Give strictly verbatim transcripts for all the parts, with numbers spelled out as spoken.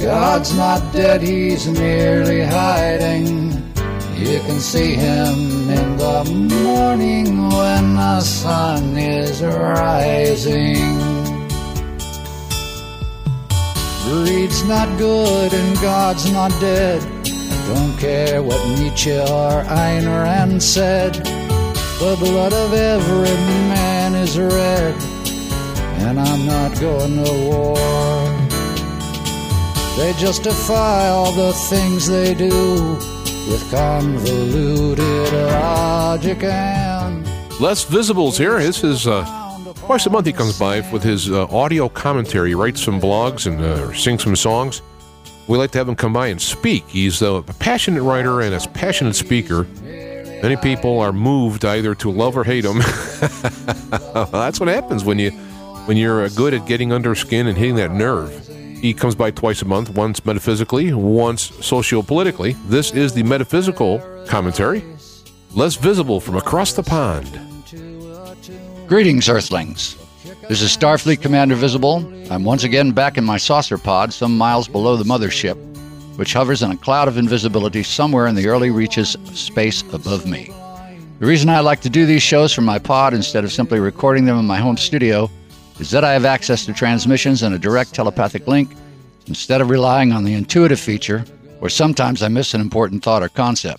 God's not dead, he's merely hiding. You can see him in the morning when the sun is rising. Greed's not good and God's not dead. I don't care what Nietzsche or Ayn Rand said. The blood of every man is red, and I'm not going to war. They justify all the things they do with convoluted logic and... Les Visible's here. This is uh, twice a month he comes by with his uh, audio commentary. He writes some blogs and uh, sings some songs. We like to have him come by and speak. He's a passionate writer and a passionate speaker. Many people are moved either to love or hate him. That's what happens when, you, when you're good at getting under skin and hitting that nerve. He comes by twice a month, once metaphysically, once socio-politically. This is the metaphysical commentary. Less visible from across the pond. Greetings, Earthlings. This is Starfleet Commander Visible. I'm once again back in my saucer pod some miles below the mothership, which hovers in a cloud of invisibility somewhere in the early reaches of space above me. The reason I like to do these shows from my pod instead of simply recording them in my home studio is that I have access to transmissions and a direct telepathic link instead of relying on the intuitive feature, where sometimes I miss an important thought or concept.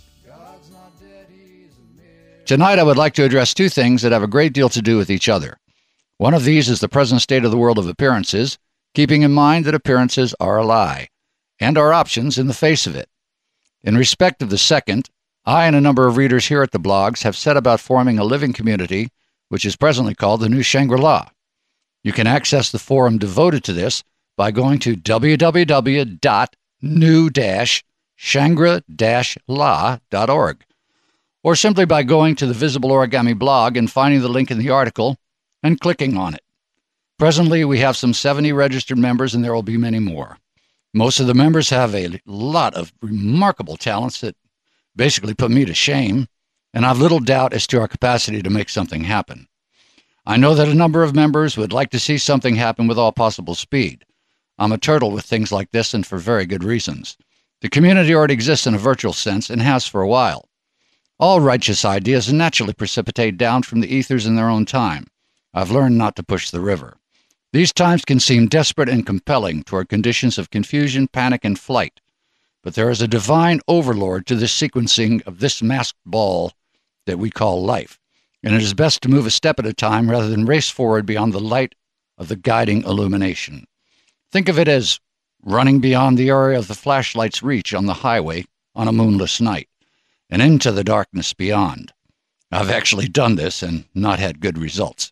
Tonight I would like to address two things that have a great deal to do with each other. One of these is the present state of the world of appearances, keeping in mind that appearances are a lie, and our options in the face of it. In respect of the second, I and a number of readers here at the blogs have set about forming a living community, which is presently called the New Shangri-La. You can access the forum devoted to this by going to w w w dot new dash shangri dash la dot org, or simply by going to the Visible Origami blog and finding the link in the article and clicking on it. Presently, we have some seventy registered members, and there will be many more. Most of the members have a lot of remarkable talents that basically put me to shame, and I've little doubt as to our capacity to make something happen. I know that a number of members would like to see something happen with all possible speed. I'm a turtle with things like this, and for very good reasons. The community already exists in a virtual sense and has for a while. All righteous ideas naturally precipitate down from the ethers in their own time. I've learned not to push the river. These times can seem desperate and compelling toward conditions of confusion, panic, and flight. But there is a divine overlord to this sequencing of this masked ball that we call life, and it is best to move a step at a time rather than race forward beyond the light of the guiding illumination. Think of it as running beyond the area of the flashlight's reach on the highway on a moonless night, and into the darkness beyond. I've actually done this and not had good results.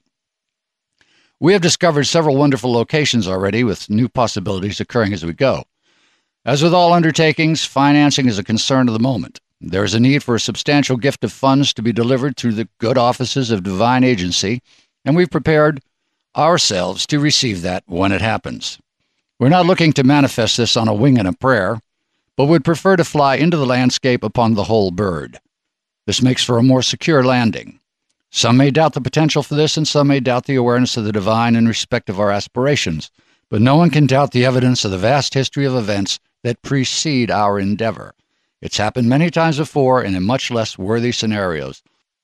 We have discovered several wonderful locations already, with new possibilities occurring as we go. As with all undertakings, financing is a concern of the moment. There is a need for a substantial gift of funds to be delivered through the good offices of divine agency, and we've prepared ourselves to receive that when it happens. We're not looking to manifest this on a wing and a prayer, but would prefer to fly into the landscape upon the whole bird. This makes for a more secure landing. Some may doubt the potential for this, and some may doubt the awareness of the divine in respect of our aspirations, but no one can doubt the evidence of the vast history of events that precede our endeavor. It's happened many times before and in much less worthy scenarios.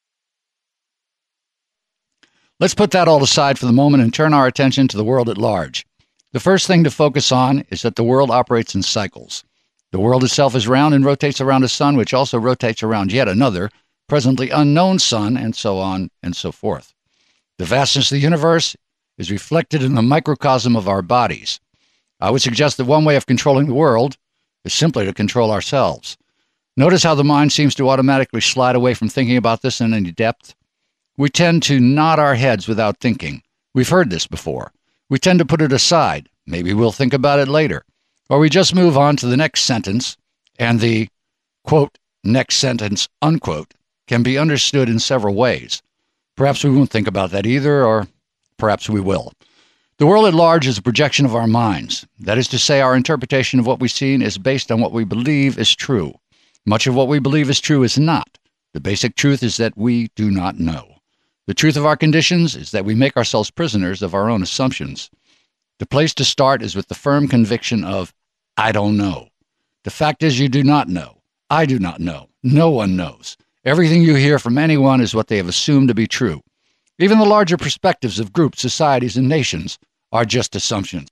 Let's put that all aside for the moment and turn our attention to the world at large. The first thing to focus on is that the world operates in cycles. The world itself is round and rotates around a sun, which also rotates around yet another, presently unknown sun, and so on and so forth. The vastness of the universe is reflected in the microcosm of our bodies. I would suggest that one way of controlling the world is simply to control ourselves. Notice how the mind seems to automatically slide away from thinking about this in any depth. We tend to nod our heads without thinking. We've heard this before. We tend to put it aside. Maybe we'll think about it later. Or we just move on to the next sentence, and the, quote, next sentence, unquote, can be understood in several ways. Perhaps we won't think about that either, or perhaps we will. The world at large is a projection of our minds. That is to say, our interpretation of what we've seen is based on what we believe is true. Much of what we believe is true is not. The basic truth is that we do not know. The truth of our conditions is that we make ourselves prisoners of our own assumptions. The place to start is with the firm conviction of I don't know. The fact is you do not know. I do not know. No one knows. Everything you hear from anyone is what they have assumed to be true. Even the larger perspectives of groups, societies, and nations are just assumptions.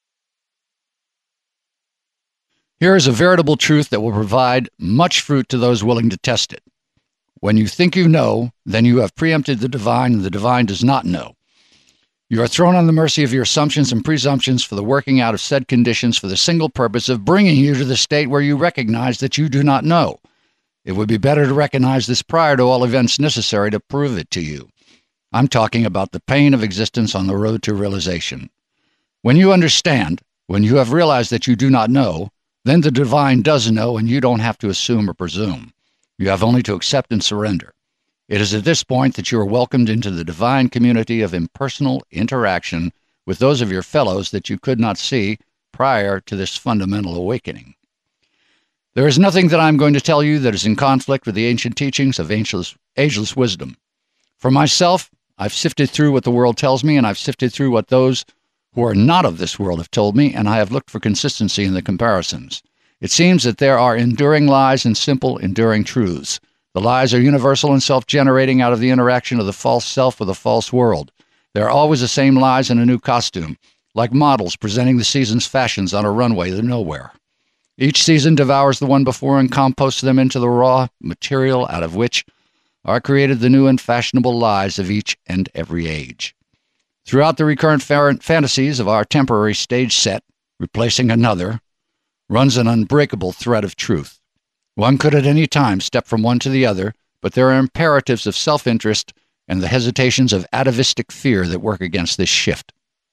Here is a veritable truth that will provide much fruit to those willing to test it. When you think you know, then you have preempted the divine, and the divine does not know. You are thrown on the mercy of your assumptions and presumptions for the working out of said conditions for the single purpose of bringing you to the state where you recognize that you do not know. It would be better to recognize this prior to all events necessary to prove it to you. I'm talking about the pain of existence on the road to realization. When you understand, when you have realized that you do not know, then the divine does know, and you don't have to assume or presume. You have only to accept and surrender. It is at this point that you are welcomed into the divine community of impersonal interaction with those of your fellows that you could not see prior to this fundamental awakening. There is nothing that I am going to tell you that is in conflict with the ancient teachings of ageless, ageless wisdom. For myself, I've sifted through what the world tells me, and I've sifted through what those who are not of this world have told me, and I have looked for consistency in the comparisons. It seems that there are enduring lies and simple, enduring truths. The lies are universal and self-generating out of the interaction of the false self with the false world. There are always the same lies in a new costume, like models presenting the season's fashions on a runway to nowhere. Each season devours the one before and composts them into the raw material out of which are created the new and fashionable lies of each and every age. Throughout the recurrent fantasies of our temporary stage set, replacing another, runs an unbreakable thread of truth. One could at any time step from one to the other, but there are imperatives of self-interest and the hesitations of atavistic fear that work against this shift.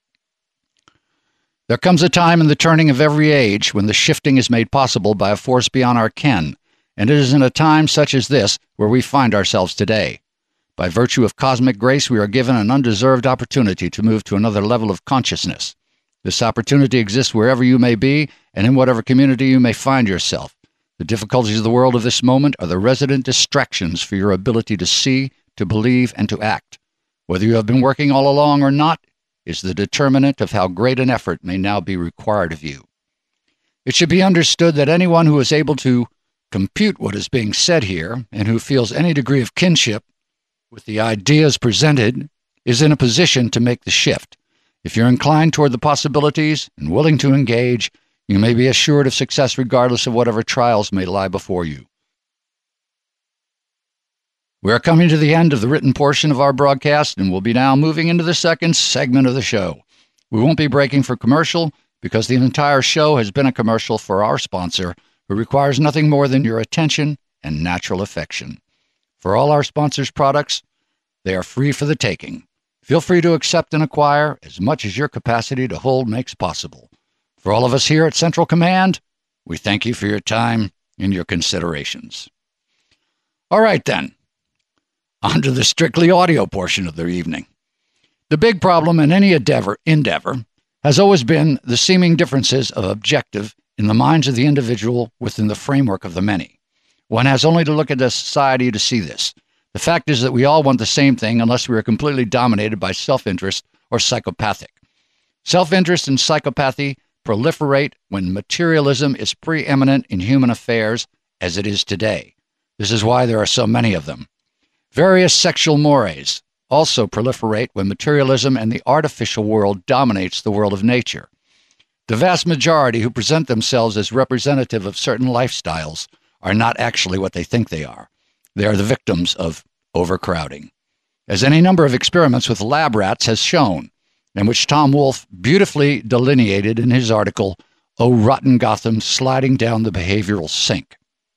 There comes a time in the turning of every age when the shifting is made possible by a force beyond our ken, and it is in a time such as this where we find ourselves today. By virtue of cosmic grace, we are given an undeserved opportunity to move to another level of consciousness. This opportunity exists wherever you may be and in whatever community you may find yourself. The difficulties of the world of this moment are the resident distractions for your ability to see, to believe, and to act. Whether you have been working all along or not is the determinant of how great an effort may now be required of you. It should be understood that anyone who is able to compute what is being said here and who feels any degree of kinship with the ideas presented is in a position to make the shift. If you're inclined toward the possibilities and willing to engage, you may be assured of success regardless of whatever trials may lie before you. We are coming to the end of the written portion of our broadcast, and we'll be now moving into the second segment of the show. We won't be breaking for commercial because the entire show has been a commercial for our sponsor, who requires nothing more than your attention and natural affection. For all our sponsors' products, they are free for the taking. Feel free to accept and acquire as much as your capacity to hold makes possible. For all of us here at Central Command, we thank you for your time and your considerations. All right, then. On to the strictly audio portion of the evening. The big problem in any endeavor, endeavor has always been the seeming differences of objective in the minds of the individual within the framework of the many. One has only to look at the society to see this. The fact is that we all want the same thing unless we are completely dominated by self-interest or psychopathic. Self-interest and psychopathy proliferate when materialism is preeminent in human affairs as it is today. This is why there are so many of them. Various sexual mores also proliferate when materialism and the artificial world dominates the world of nature. The vast majority who present themselves as representative of certain lifestyles are not actually what they think they are. They are the victims of overcrowding. As any number of experiments with lab rats has shown, and which Tom Wolfe beautifully delineated in his article, "Oh, Rotten Gotham, Sliding Down the Behavioral Sink."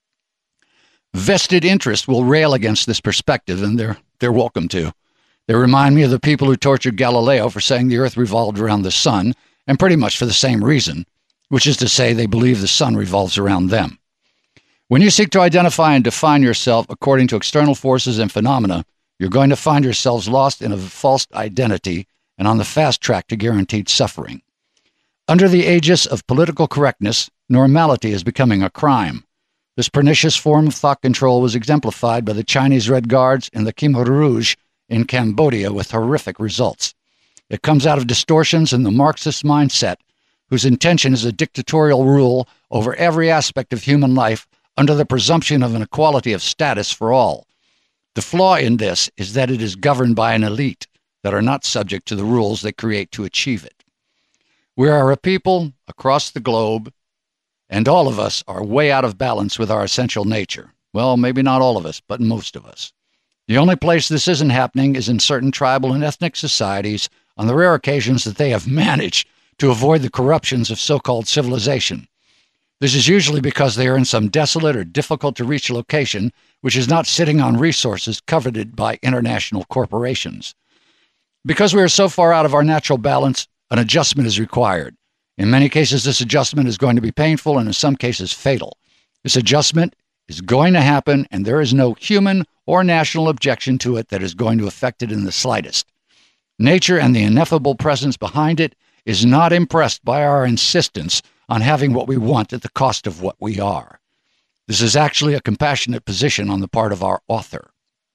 Vested interest will rail against this perspective, and they're, they're welcome to. They remind me of the people who tortured Galileo for saying the earth revolved around the sun, and pretty much for the same reason, which is to say they believe the sun revolves around them. When you seek to identify and define yourself according to external forces and phenomena, you're going to find yourselves lost in a false identity and on the fast track to guaranteed suffering. Under the aegis of political correctness, normality is becoming a crime. This pernicious form of thought control was exemplified by the Chinese Red Guards and the Khmer Rouge in Cambodia with horrific results. It comes out of distortions in the Marxist mindset whose intention is a dictatorial rule over every aspect of human life under the presumption of an equality of status for all. The flaw in this is that it is governed by an elite that are not subject to the rules they create to achieve it. We are a people across the globe, and all of us are way out of balance with our essential nature. Well, maybe not all of us, but most of us. The only place this isn't happening is in certain tribal and ethnic societies on the rare occasions that they have managed to avoid the corruptions of so-called civilization. This is usually because they are in some desolate or difficult-to-reach location which is not sitting on resources coveted by international corporations. Because we are so far out of our natural balance, an adjustment is required. In many cases, this adjustment is going to be painful and in some cases fatal. This adjustment is going to happen, and there is no human or national objection to it that is going to affect it in the slightest. Nature and the ineffable presence behind it is not impressed by our insistence on having what we want at the cost of what we are. This is actually a compassionate position on the part of our author.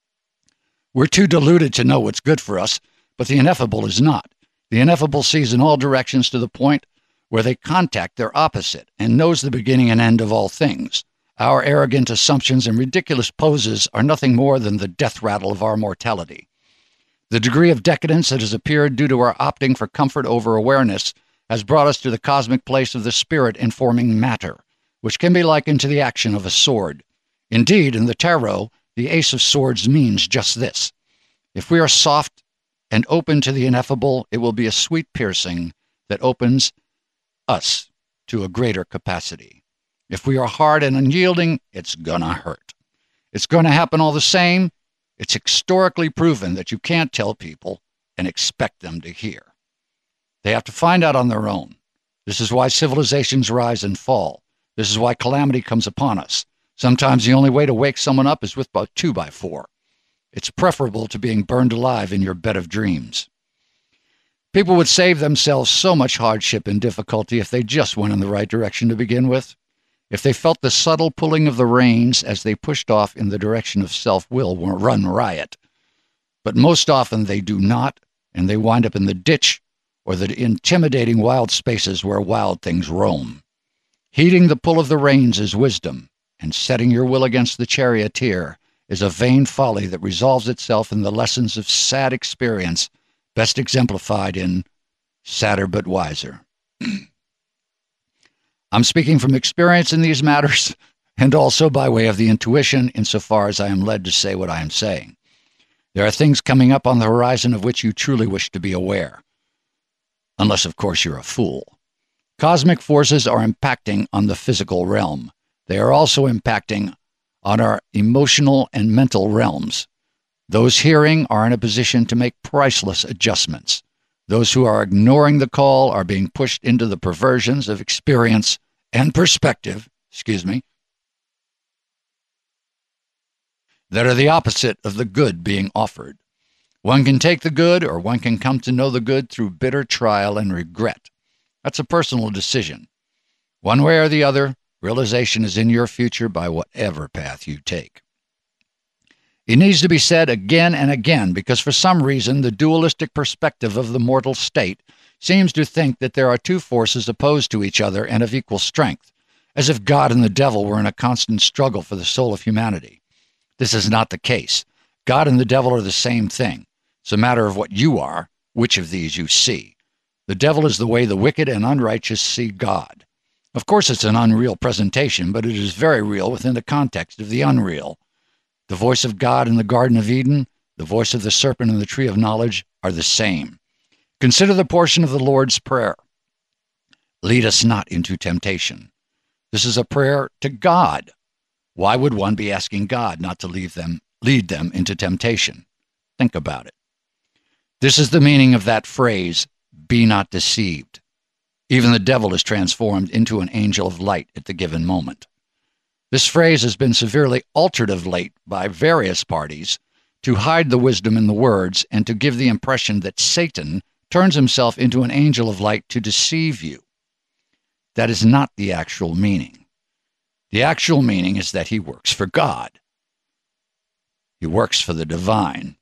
We're too deluded to know what's good for us, but the ineffable is not. The ineffable sees in all directions to the point where they contact their opposite and knows the beginning and end of all things. Our arrogant assumptions and ridiculous poses are nothing more than the death rattle of our mortality. The degree of decadence that has appeared due to our opting for comfort over awareness has brought us to the cosmic place of the spirit informing matter, which can be likened to the action of a sword. Indeed, in the tarot, the Ace of Swords means just this. If we are soft and open to the ineffable, it will be a sweet piercing that opens us to a greater capacity. If we are hard and unyielding, it's gonna hurt. It's going to happen all the same. It's historically proven that you can't tell people and expect them to hear. They have to find out on their own. This is why civilizations rise and fall. This is why calamity comes upon us. Sometimes the only way to wake someone up is with a two by four. It's preferable to being burned alive in your bed of dreams. People would save themselves so much hardship and difficulty if they just went in the right direction to begin with. If they felt the subtle pulling of the reins as they pushed off in the direction of self-will run riot. But most often they do not, and they wind up in the ditch or the intimidating wild spaces where wild things roam. Heeding the pull of the reins is wisdom, and setting your will against the charioteer is a vain folly that resolves itself in the lessons of sad experience, best exemplified in Sadder But Wiser. I'm speaking from experience in these matters, and also by way of the intuition insofar as I am led to say what I am saying. There are things coming up on the horizon of which you truly wish to be aware. Unless, of course, you're a fool. Cosmic forces are impacting on the physical realm. They are also impacting on our emotional and mental realms. Those hearing are in a position to make priceless adjustments. Those who are ignoring the call are being pushed into the perversions of experience and perspective, excuse me, that are the opposite of the good being offered. One can take the good, or one can come to know the good through bitter trial and regret. That's a personal decision. One way or the other, realization is in your future by whatever path you take. It needs to be said again and again because for some reason the dualistic perspective of the mortal state seems to think that there are two forces opposed to each other and of equal strength, as if God and the devil were in a constant struggle for the soul of humanity. This is not the case. God and the devil are the same thing. It's a matter of what you are, which of these you see. The devil is the way the wicked and unrighteous see God. Of course, it's an unreal presentation, but it is very real within the context of the unreal. The voice of God in the Garden of Eden, the voice of the serpent in the tree of knowledge are the same. Consider the portion of the Lord's Prayer. Lead us not into temptation. This is a prayer to God. Why would one be asking God not to leave them, lead them into temptation? Think about it. This is the meaning of that phrase, be not deceived. Even the devil is transformed into an angel of light at the given moment. This phrase has been severely altered of late by various parties to hide the wisdom in the words and to give the impression that Satan turns himself into an angel of light to deceive you. That is not the actual meaning. The actual meaning is that he works for God. He works for the divine.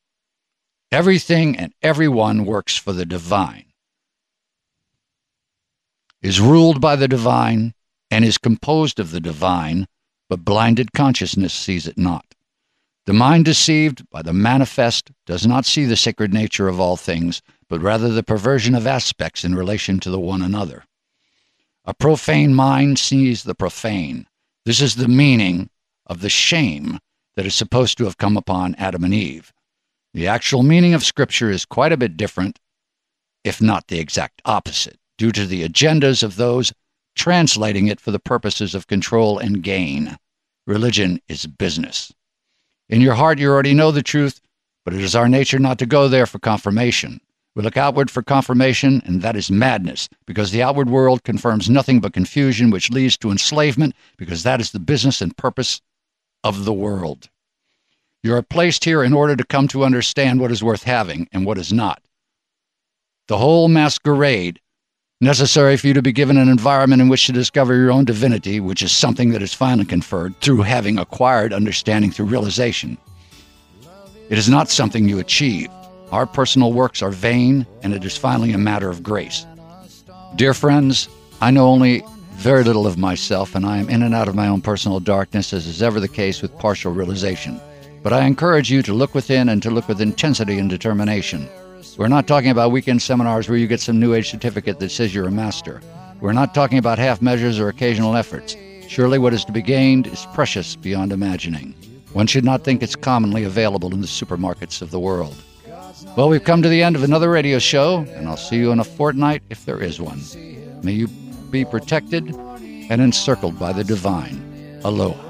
Everything and everyone works for the divine. is ruled by the divine, and is composed of the divine, but blinded consciousness sees it not. The mind deceived by the manifest does not see the sacred nature of all things, but rather the perversion of aspects in relation to the one another. A profane mind sees the profane. This is the meaning of the shame that is supposed to have come upon Adam and Eve. The actual meaning of Scripture is quite a bit different, if not the exact opposite, due to the agendas of those translating it for the purposes of control and gain. Religion is business. In your heart, you already know the truth, but it is our nature not to go there for confirmation. We look outward for confirmation, and that is madness, because the outward world confirms nothing but confusion, which leads to enslavement, because that is the business and purpose of the world. You are placed here in order to come to understand what is worth having and what is not. The whole masquerade necessary for you to be given an environment in which to discover your own divinity, which is something that is finally conferred through having acquired understanding through realization. It is not something you achieve. Our personal works are vain, and it is finally a matter of grace. Dear friends, I know only very little of myself, and I am in and out of my own personal darkness, as is ever the case with partial realization. But I encourage you to look within and to look with intensity and determination. We're not talking about weekend seminars where you get some New Age certificate that says you're a master. We're not talking about half measures or occasional efforts. Surely what is to be gained is precious beyond imagining. One should not think it's commonly available in the supermarkets of the world. Well, we've come to the end of another radio show, and I'll see you in a fortnight if there is one. May you be protected and encircled by the divine. Aloha.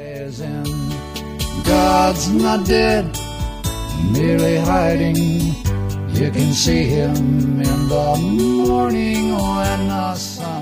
God's not dead, merely hiding. You can see him in the morning when the sun